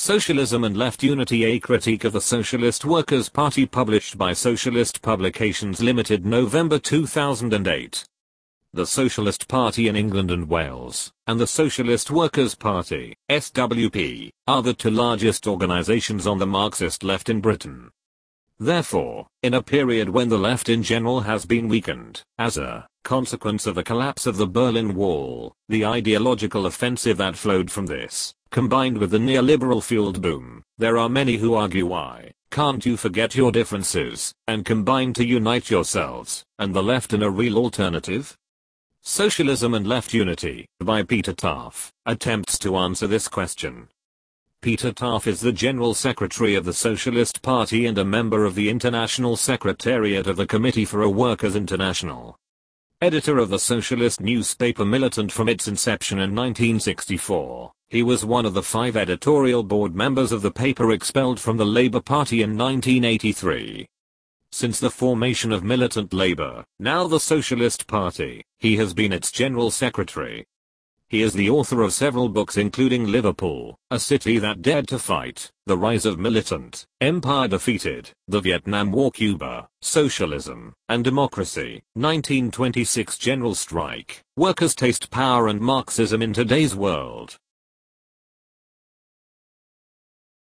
Socialism and Left Unity, a critique of the Socialist Workers' Party, published by Socialist Publications Limited, November 2008. The Socialist Party in England and Wales, and the Socialist Workers' Party, SWP, are the two largest organisations on the Marxist left in Britain. Therefore, in a period when the left in general has been weakened, as a consequence of the collapse of the Berlin Wall, the ideological offensive that flowed from this, combined with the neoliberal fueled boom, there are many who argue, why can't you forget your differences, and combine to unite yourselves, and the left in a real alternative? Socialism and Left Unity, by Peter Taaffe, attempts to answer this question. Peter Taaffe is the General Secretary of the Socialist Party and a member of the International Secretariat of the Committee for a Workers' International. Editor of the socialist newspaper Militant from its inception in 1964, he was one of the 5 editorial board members of the paper expelled from the Labour Party in 1983. Since the formation of Militant Labour, now the Socialist Party, he has been its General Secretary. He is the author of several books including Liverpool, A City That Dared to Fight, The Rise of Militant, Empire Defeated, The Vietnam War, Cuba, Socialism and Democracy, 1926 General Strike, Workers' Taste, Power and Marxism in Today's World,